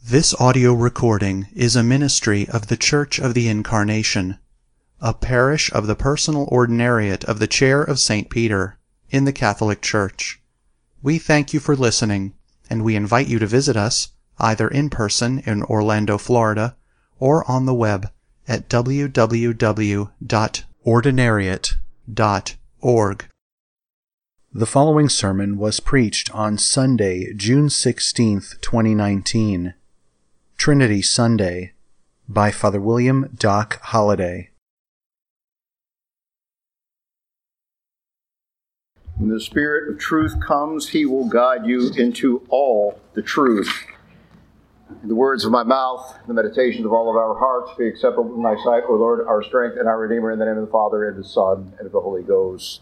This audio recording is a ministry of the Church of the Incarnation, a parish of the Personal Ordinariate of the Chair of St. Peter, in the Catholic Church. We thank you for listening, and we invite you to visit us, either in person in Orlando, Florida, or on the web at www.ordinariate.org. The following sermon was preached on Sunday, June 16th, 2019. Trinity Sunday, by Father William Doc Holliday. When the Spirit of truth comes, he will guide you into all the truth. The words of my mouth, the meditations of all of our hearts be acceptable in thy sight, O Lord, our strength and our Redeemer, in the name of the Father, and the Son, and of the Holy Ghost.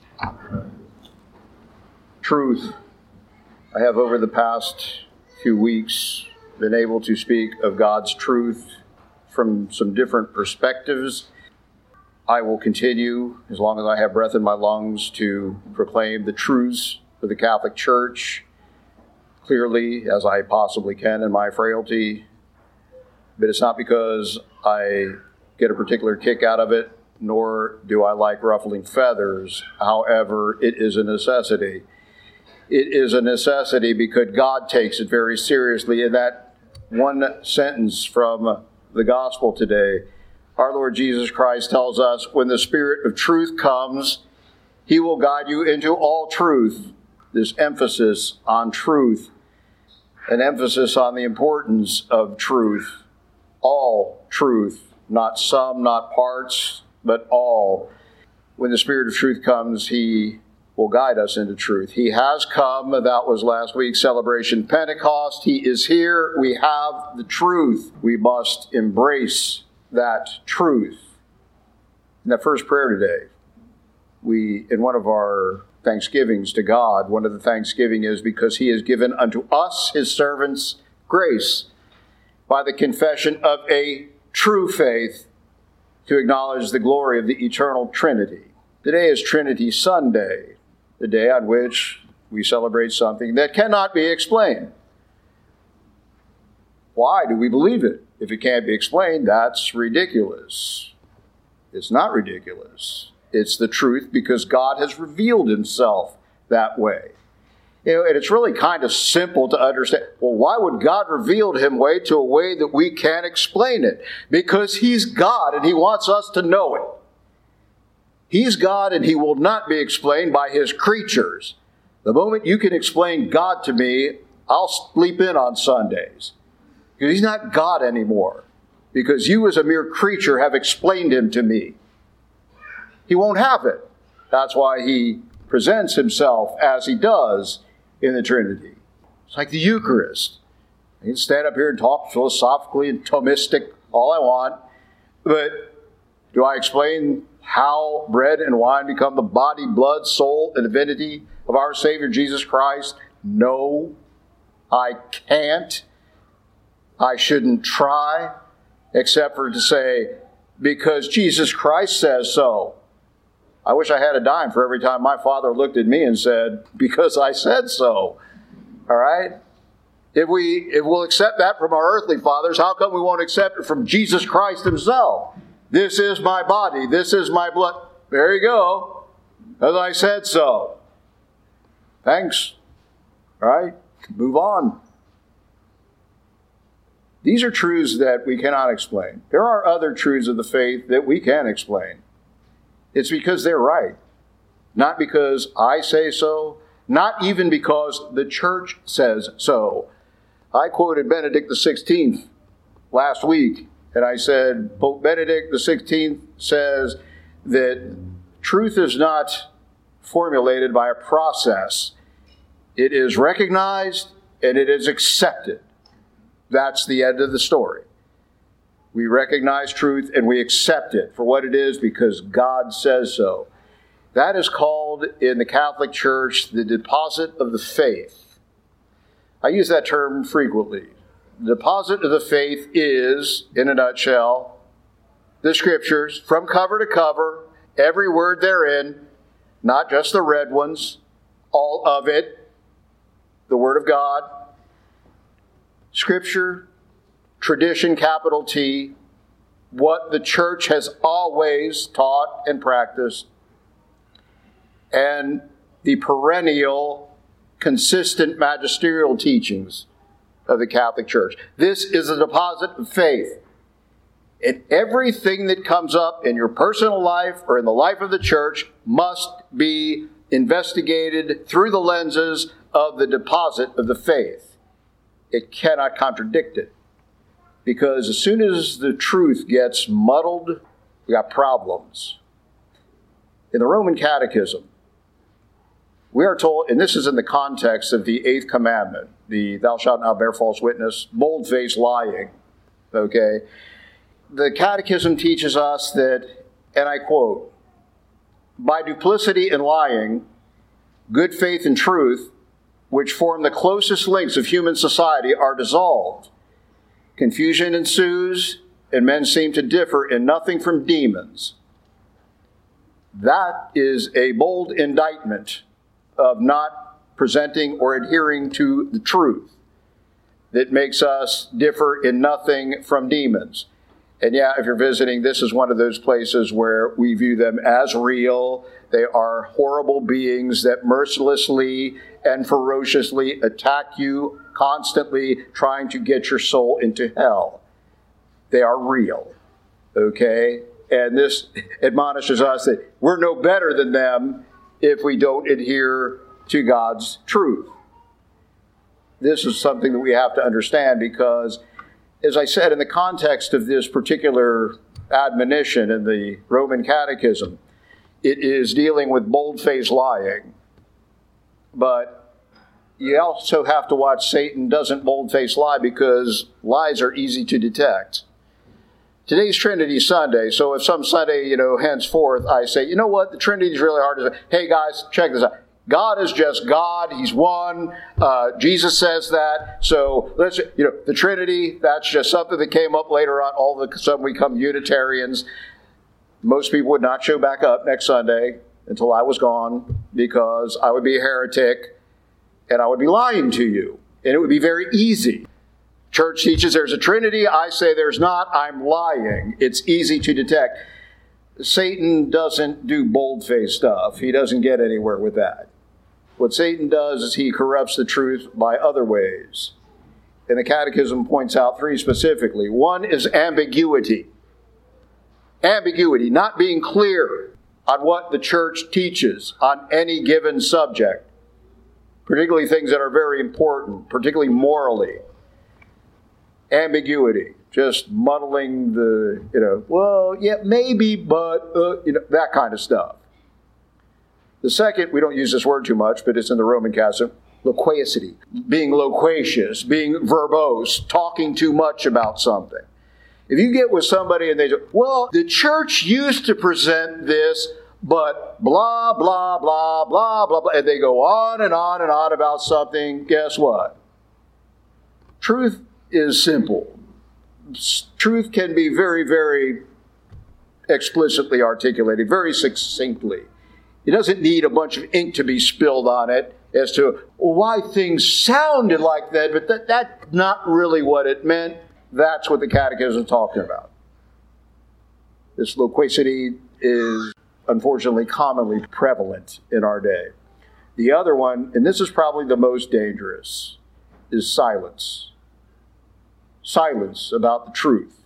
Truth. I have over the past few weeks been able to speak of God's truth from some different perspectives. I will continue, as long as I have breath in my lungs, to proclaim the truths of the Catholic Church clearly as I possibly can in my frailty. But it's not because I get a particular kick out of it, nor do I like ruffling feathers. However, it is a necessity. It is a necessity because God takes it very seriously. In that one sentence from the gospel today, our Lord Jesus Christ tells us, when the Spirit of truth comes, he will guide you into all truth. This emphasis on truth, an emphasis on the importance of truth. All truth, not some, not parts, but all. When the Spirit of truth comes, he will guide us into truth. He has come. That was last week's celebration, Pentecost. He is here. We have the truth. We must embrace that truth. In that first prayer today, in one of our thanksgivings to God, one of the thanksgiving is because he has given unto us, his servants, grace by the confession of a true faith to acknowledge the glory of the eternal Trinity. Today is Trinity Sunday, the day on which we celebrate something that cannot be explained. Why do we believe it? If it can't be explained, that's ridiculous. It's not ridiculous. It's the truth because God has revealed himself that way. And it's really kind of simple to understand. Well, why would God reveal him to a way that we can't explain it? Because he's God and he wants us to know it. He's God and he will not be explained by his creatures. The moment you can explain God to me, I'll sleep in on Sundays. Because he's not God anymore. Because you as a mere creature have explained him to me. He won't have it. That's why he presents himself as he does in the Trinity. It's like the Eucharist. I can stand up here and talk philosophically and Thomistic all I want. But do I explain how bread and wine become the body, blood, soul, and divinity of our Savior Jesus Christ? No, I can't. I shouldn't try, except for to say, because Jesus Christ says so. I wish I had a dime for every time my father looked at me and said, because I said so. All right? If we'll accept that from our earthly fathers, how come we won't accept it from Jesus Christ himself? This is my body. This is my blood. There you go. As I said so. Thanks. All right? Move on. These are truths that we cannot explain. There are other truths of the faith that we can explain. It's because they're right. Not because I say so. Not even because the church says so. I quoted Benedict XVI last week. And I said, Pope Benedict XVI says that truth is not formulated by a process. It is recognized and it is accepted. That's the end of the story. We recognize truth and we accept it for what it is because God says so. That is called in the Catholic Church the deposit of the faith. I use that term frequently. The deposit of the faith is, in a nutshell, the Scriptures from cover to cover, every word therein, not just the red ones, all of it, the Word of God. Scripture tradition, capital T, what the church has always taught and practiced, and the perennial, consistent magisterial teachings of the Catholic Church. This is a deposit of faith. And everything that comes up in your personal life or in the life of the church must be investigated through the lenses of the deposit of the faith. It cannot contradict it. Because as soon as the truth gets muddled, we got problems. In the Roman Catechism, we are told, and this is in the context of the 8th commandment, the thou shalt not bear false witness, bold-faced lying, okay? The Catechism teaches us that, and I quote, by duplicity and lying, good faith and truth, which form the closest links of human society, are dissolved. Confusion ensues, and men seem to differ in nothing from demons. That is a bold indictment of not presenting or adhering to the truth that makes us differ in nothing from demons. And yeah, if you're visiting, this is one of those places where we view them as real. They are horrible beings that mercilessly and ferociously attack you, constantly trying to get your soul into hell. They are real, okay? And this admonishes us that we're no better than them if we don't adhere to God's truth. This is something that we have to understand because, as I said, in the context of this particular admonition in the Roman Catechism, it is dealing with bold-faced lying. But you also have to watch Satan doesn't bold-faced lie because lies are easy to detect. Today's Trinity Sunday, so if some Sunday, henceforth, I say, you know what, the Trinity is really hard to say. Hey guys, check this out. God is just God. He's one. Jesus says that. So let's, the Trinity, that's just something that came up later on. All of a sudden we become Unitarians. Most people would not show back up next Sunday until I was gone because I would be a heretic and I would be lying to you. And it would be very easy. Church teaches there's a Trinity. I say there's not. I'm lying. It's easy to detect. Satan doesn't do bold-faced stuff. He doesn't get anywhere with that. What Satan does is he corrupts the truth by other ways. And the Catechism points out 3 specifically. One is ambiguity. Ambiguity, not being clear on what the church teaches on any given subject, particularly things that are very important, particularly morally. Ambiguity, just muddling the, well, yeah, maybe, but, that kind of stuff. The second, we don't use this word too much, but it's in the Roman Catechism, loquacity, being loquacious, being verbose, talking too much about something. If you get with somebody and they say, well, the church used to present this, but blah, blah, blah, blah, blah, blah, and they go on and on and on about something, guess what? Truth is simple. Truth can be very, very explicitly articulated, very succinctly. It doesn't need a bunch of ink to be spilled on it as to why things sounded like that, but that's not really what it meant. That's what the Catechism is talking about. This loquacity is unfortunately commonly prevalent in our day. The other one, and this is probably the most dangerous, is silence. Silence about the truth.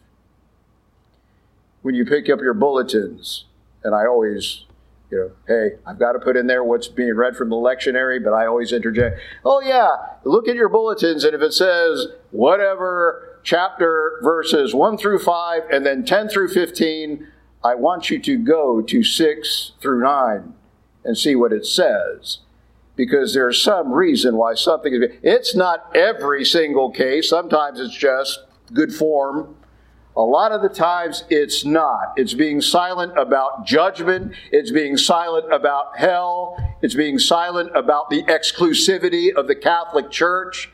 When you pick up your bulletins, and I always, hey, I've got to put in there what's being read from the lectionary, but I always interject, oh yeah, look at your bulletins, and if it says whatever chapter verses 1 through 5 and then 10 through 15, I want you to go to 6 through 9 and see what it says. Because there's some reason why something is... It's not every single case. Sometimes it's just good form. A lot of the times it's not. It's being silent about judgment. It's being silent about hell. It's being silent about the exclusivity of the Catholic Church.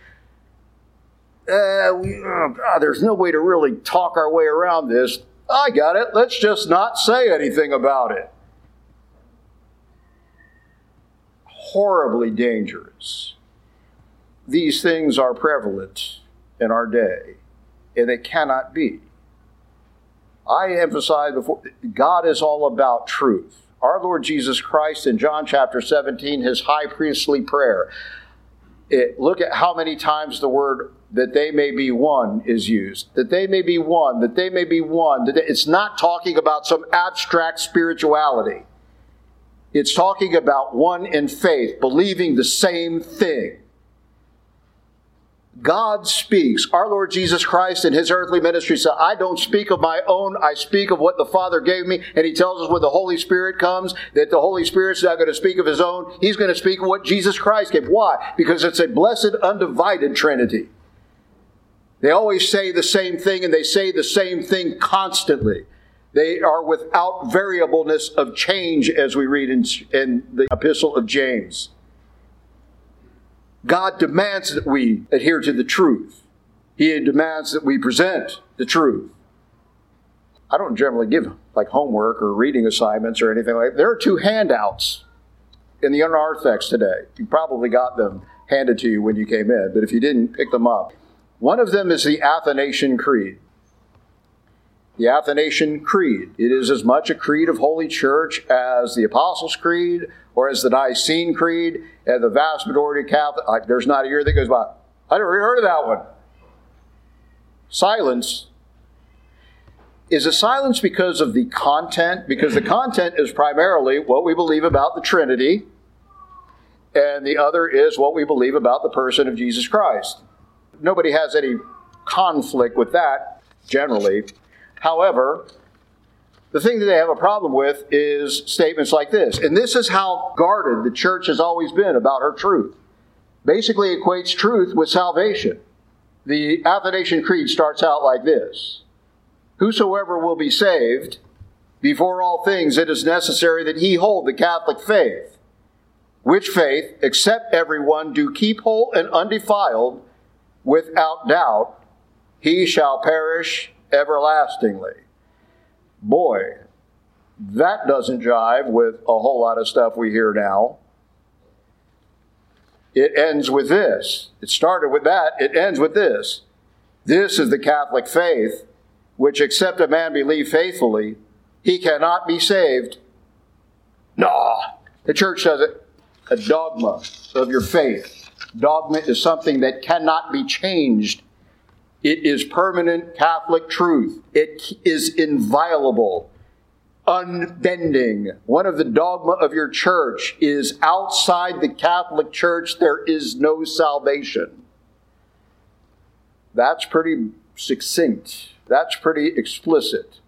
There's no way to really talk our way around this. I got it. Let's just not say anything about it. Horribly dangerous. These things are prevalent in our day. and it cannot be. I emphasized before, God is all about truth. Our Lord Jesus Christ in John chapter 17, his high priestly prayer, look at how many times the word that they may be one is used. That they may be one, that they may be one. It's not talking about some abstract spirituality. It's talking about one in faith, believing the same thing. God speaks. Our Lord Jesus Christ in his earthly ministry said, I don't speak of my own, I speak of what the Father gave me. And he tells us when the Holy Spirit comes, that the Holy Spirit's not going to speak of his own. He's going to speak of what Jesus Christ gave. Why? Because it's a blessed, undivided Trinity. They always say the same thing, and they say the same thing constantly. They are without variableness of change, as we read in the Epistle of James. God demands that we adhere to the truth. He demands that we present the truth. I don't generally give like homework or reading assignments or anything like that. There are 2 handouts in the narthex today. You probably got them handed to you when you came in, but if you didn't, pick them up. One of them is the Athanasian Creed. The Athanasian Creed. It is as much a creed of Holy Church as the Apostles' Creed or as the Nicene Creed, and the vast majority of Catholic. There's not a year that goes by. I never heard of that one. Silence. Is it silence because of the content? Because the content is primarily what we believe about the Trinity, and the other is what we believe about the person of Jesus Christ. Nobody has any conflict with that, generally. However, the thing that they have a problem with is statements like this. And this is how guarded the church has always been about her truth. Basically equates truth with salvation. The Athanasian Creed starts out like this. Whosoever will be saved, before all things it is necessary that he hold the Catholic faith, which faith, except everyone do keep whole and undefiled, without doubt, he shall perish everlastingly. Boy, that doesn't jive with a whole lot of stuff we hear now. It ends with this. It started with that. It ends with this. This is the Catholic faith, which except a man believe faithfully, he cannot be saved. No, the church says it. A dogma of your faith. Dogma is something that cannot be changed. It is permanent Catholic truth. It is inviolable, unbending. One of the dogma of your church is outside the Catholic Church, there is no salvation. That's pretty succinct. That's pretty explicit.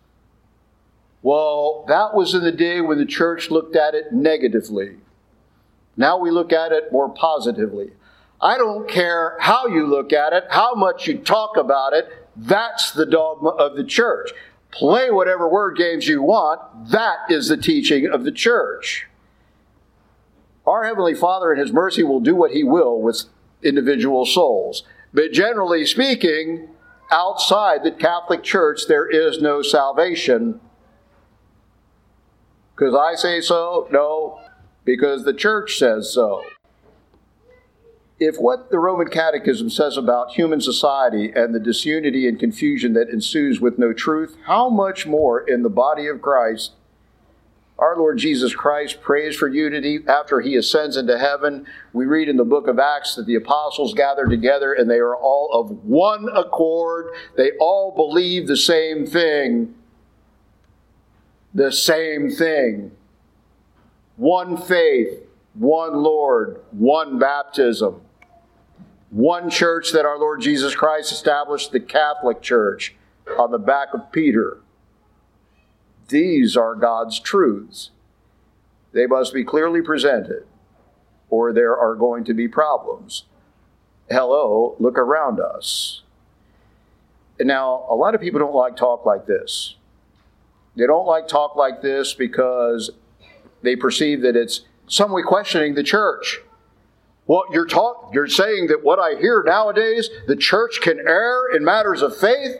Well, that was in the day when the church looked at it negatively. Now we look at it more positively. I don't care how you look at it, how much you talk about it. That's the dogma of the church. Play whatever word games you want. That is the teaching of the church. Our Heavenly Father in His mercy will do what He will with individual souls. But generally speaking, outside the Catholic Church, there is no salvation. Because I say so? No. Because the church says so. If what the Roman Catechism says about human society and the disunity and confusion that ensues with no truth, how much more in the body of Christ? Our Lord Jesus Christ prays for unity after He ascends into heaven. We read in the book of Acts that the apostles gathered together and they are all of one accord. They all believe the same thing. The same thing. One faith, one Lord, one baptism. One church that our Lord Jesus Christ established, the Catholic Church, on the back of Peter. These are God's truths. They must be clearly presented, or there are going to be problems. Hello, look around us. And now, a lot of people don't like talk like this. They don't like talk like this because they perceive that it's some way questioning the church. Well, you're saying that what I hear nowadays, the church can err in matters of faith?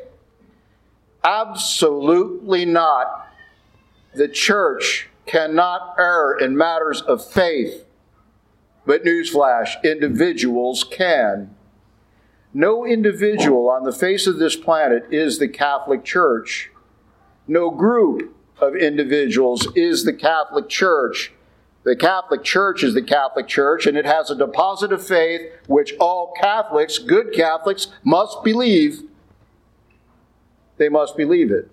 Absolutely not. The church cannot err in matters of faith. But newsflash, individuals can. No individual on the face of this planet is the Catholic Church. No group of individuals is the Catholic Church. The Catholic Church is the Catholic Church, and it has a deposit of faith which all Catholics, good Catholics, must believe. They must believe it.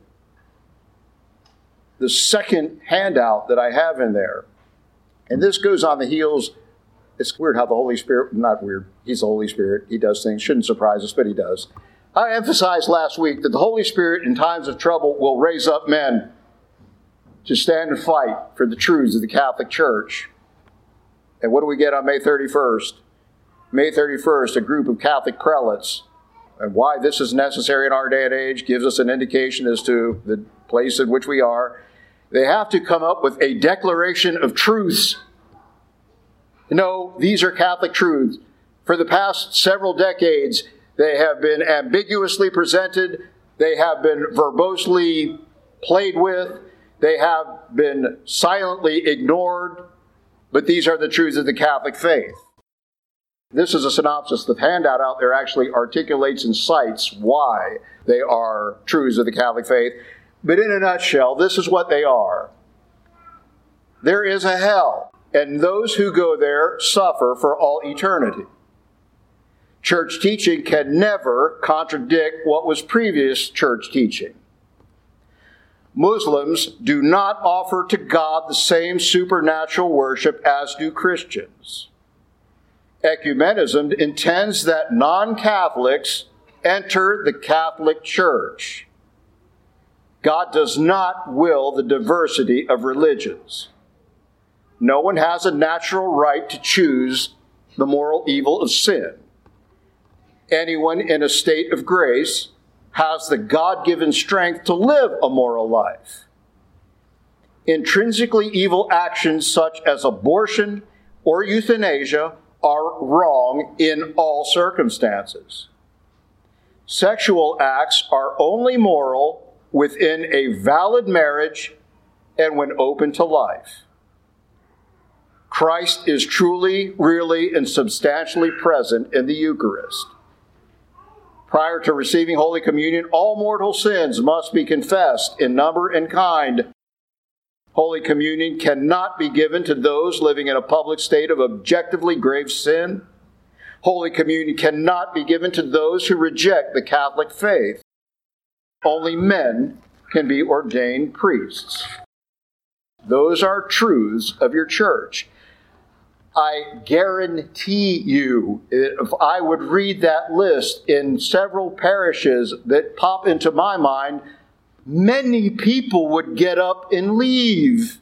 The second handout that I have in there, and this goes on the heels, it's weird how the Holy Spirit, not weird, He's the Holy Spirit, He does things, shouldn't surprise us, but He does. I emphasized last week that the Holy Spirit in times of trouble will raise up men to stand and fight for the truths of the Catholic Church. And what do we get on May 31st? May 31st, a group of Catholic prelates. And why this is necessary in our day and age gives us an indication as to the place in which we are. They have to come up with a declaration of truths. No, these are Catholic truths. For the past several decades, they have been ambiguously presented. They have been verbosely played with. They have been silently ignored, but these are the truths of the Catholic faith. This is a synopsis. The handout out there actually articulates and cites why they are truths of the Catholic faith. But in a nutshell, this is what they are. There is a hell, and those who go there suffer for all eternity. Church teaching can never contradict what was previous church teaching. Muslims do not offer to God the same supernatural worship as do Christians. Ecumenism intends that non-Catholics enter the Catholic Church. God does not will the diversity of religions. No one has a natural right to choose the moral evil of sin. Anyone in a state of grace has the God-given strength to live a moral life. Intrinsically evil actions such as abortion or euthanasia are wrong in all circumstances. Sexual acts are only moral within a valid marriage and when open to life. Christ is truly, really, and substantially present in the Eucharist. Prior to receiving Holy Communion, all mortal sins must be confessed in number and kind. Holy Communion cannot be given to those living in a public state of objectively grave sin. Holy Communion cannot be given to those who reject the Catholic faith. Only men can be ordained priests. Those are truths of your church. I guarantee you, if I would read that list in several parishes that pop into my mind, many people would get up and leave.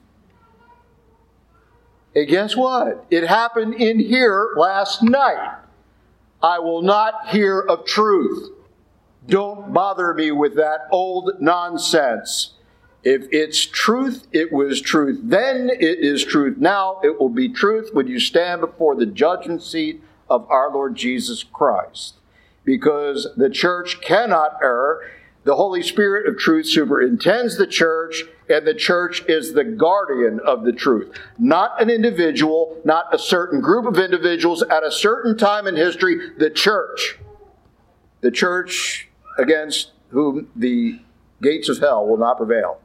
And guess what? It happened in here last night. I will not hear of truth. Don't bother me with that old nonsense. If it's truth, it was truth then, it is truth now, it will be truth when you stand before the judgment seat of our Lord Jesus Christ. Because the church cannot err. The Holy Spirit of truth superintends the church, and the church is the guardian of the truth. Not an individual, not a certain group of individuals at a certain time in history, the church. The church against whom the gates of hell will not prevail.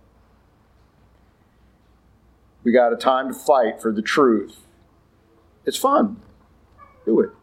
We got a time to fight for the truth. It's fun. Do it.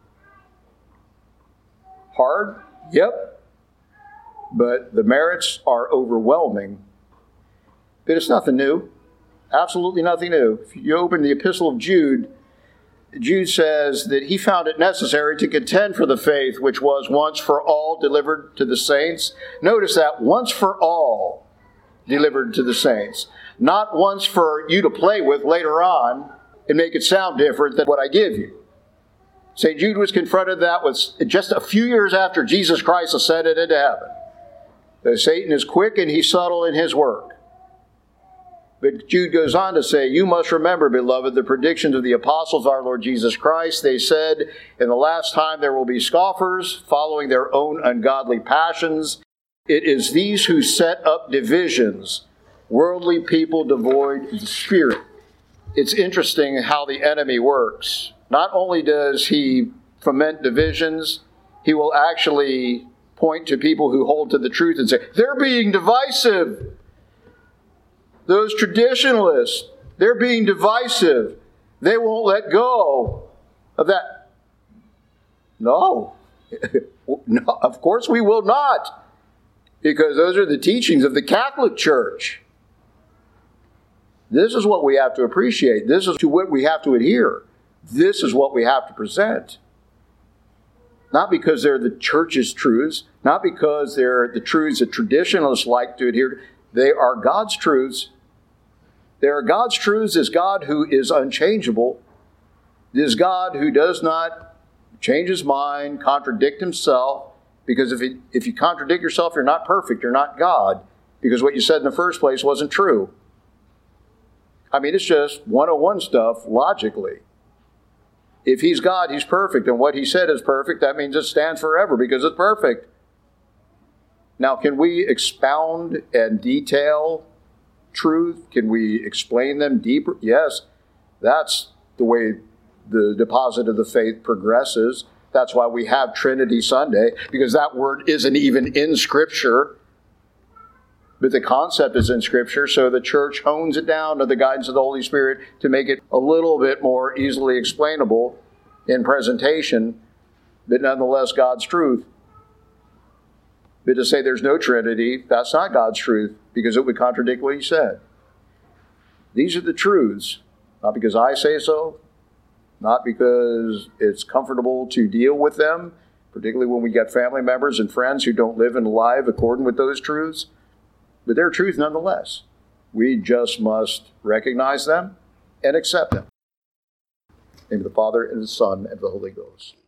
Hard? Yep. But the merits are overwhelming. But it's nothing new. Absolutely nothing new. If you open the Epistle of Jude, Jude says that he found it necessary to contend for the faith which was once for all delivered to the saints. Notice that, once for all delivered to the saints. Not once for you to play with later on and make it sound different than what I give you. St. Jude was confronted that with just a few years after Jesus Christ ascended into heaven. That Satan is quick and he's subtle in his work. But Jude goes on to say, you must remember, beloved, the predictions of the apostles of our Lord Jesus Christ. They said, in the last time there will be scoffers, following their own ungodly passions. It is these who set up divisions, worldly people devoid of the Spirit. It's interesting how the enemy works. Not only does he foment divisions, he will actually point to people who hold to the truth and say, they're being divisive. Those traditionalists, they're being divisive. They won't let go of that. No. No, of course we will not. Because those are the teachings of the Catholic Church. This is what we have to appreciate. This is to what we have to adhere. This is what we have to present. Not because they're the church's truths, not because they're the truths that traditionalists like to adhere to. They are God's truths. They are God's truths as God who is unchangeable. It is God who does not change his mind, contradict himself. Because if you contradict yourself, you're not perfect. You're not God. Because what you said in the first place wasn't true. I mean, it's just 101 stuff logically. If he's God, he's perfect, and what he said is perfect, that means it stands forever because it's perfect. Now, can we expound and detail truth? Can we explain them deeper? Yes, that's the way the deposit of the faith progresses. That's why we have Trinity Sunday, because that word isn't even in Scripture. But the concept is in Scripture, so the church hones it down to the guidance of the Holy Spirit to make it a little bit more easily explainable in presentation, but nonetheless God's truth. But to say there's no Trinity, that's not God's truth, because it would contradict what he said. These are the truths, not because I say so, not because it's comfortable to deal with them, particularly when we get family members and friends who don't live and live according with those truths. But they're truth nonetheless. We just must recognize them and accept them. In the name of the Father, and the Son, and the Holy Ghost.